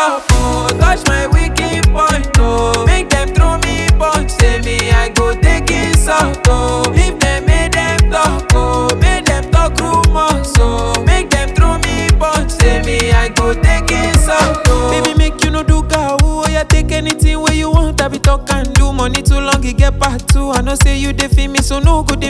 up, oh. Touch my wicked point, oh. Make them throw me punch, say me I go take it out, oh. Leave them, make them talk, oh. Make them talk rumors, oh. Make them throw me punch, say me I go take it out, oh. Baby, make you no do gawu, oh. Yeah, take anything where you want, I be talk and do. Money too long, it get back too. I know say you dey feel me, so no good.